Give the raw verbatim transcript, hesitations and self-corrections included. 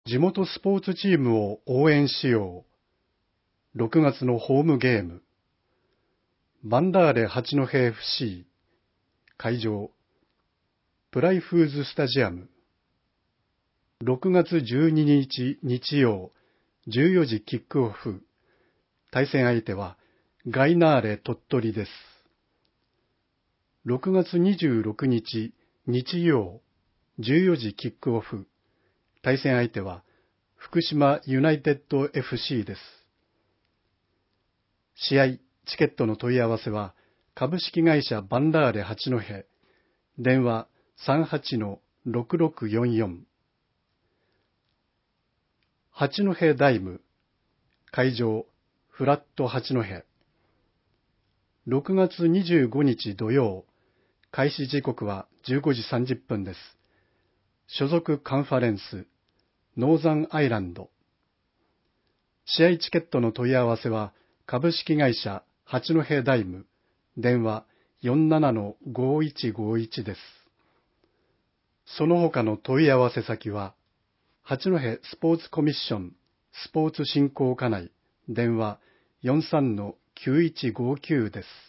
地元スポーツチームを応援しよう。ろくがつのホームゲーム。バンダーレ八戸 エフシー。会場。プライフーズスタジアム。ろくがつじゅうににち日曜、じゅうよじキックオフ。対戦相手はガイナーレ鳥取です。ろくがつにじゅうろくにち日曜、じゅうよじキックオフ。対戦相手は福島ユナイテッド エフシー です。試合、チケットの問い合わせは株式会社バンダーレ八戸、電話 さんはちのろくろくよんよん。八戸ダイム、会場、フラット八戸。ろくがつにじゅうごにち土曜、開始時刻はじゅうごじさんじゅっぷんです。所属カンファレンス、ノーザンアイランド。試合チケットの問い合わせは株式会社八戸ダイム、電話 よんななのごいちごいち です。その他の問い合わせ先は、八戸スポーツコミッションスポーツ振興課内、電話 よんさんのきゅういちごきゅう です。